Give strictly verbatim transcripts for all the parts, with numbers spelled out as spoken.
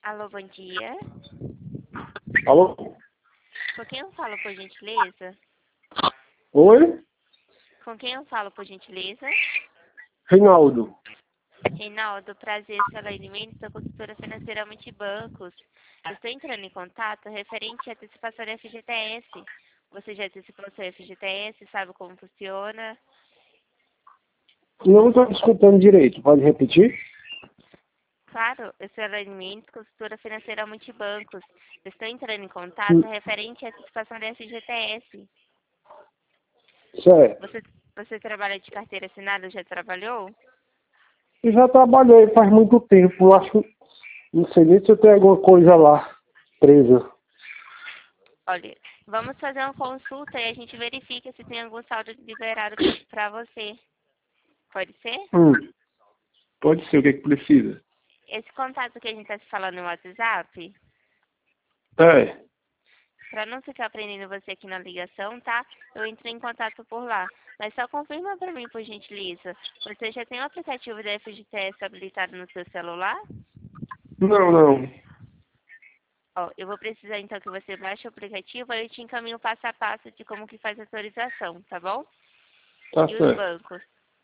Alô, bom dia. Alô? Com quem eu falo, por gentileza? Oi? Com quem eu falo, por gentileza? Reinaldo. Reinaldo, prazer, Salane Mendes, da consultora financeira Multibancos. Eu estou entrando em contato referente à antecipação da F G T S. Você já antecipou seu F G T S, sabe como funciona? Não estou escutando direito. Pode repetir? Claro, eu sou a Salane Mendes, consultora financeira Multibancos. Eu estou entrando em contato Hum, referente à antecipação da F G T S. Certo. Você, você trabalha de carteira assinada, já trabalhou? Eu já trabalhei faz muito tempo. Acho, não sei nem se eu tenho alguma coisa lá presa. Olha, vamos fazer uma consulta e a gente verifica se tem algum saldo liberado para você. Pode ser? Hum, pode ser. O que é que precisa? Esse contato que a gente está se falando no WhatsApp, É. para não ficar prendendo você aqui na ligação, tá? Eu entrei em contato por lá. Mas só confirma para mim, por gentileza. Você já tem o aplicativo da F G T S habilitado no seu celular? Não, não. Ó, eu vou precisar então que você baixe o aplicativo, aí eu te encaminho passo a passo de como que faz a autorização, tá bom? Tá E os certo. bancos?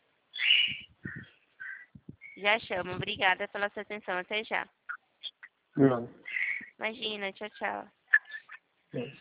Já chamo. Obrigada pela sua atenção. Até já. Não. Imagina. Tchau, tchau. É.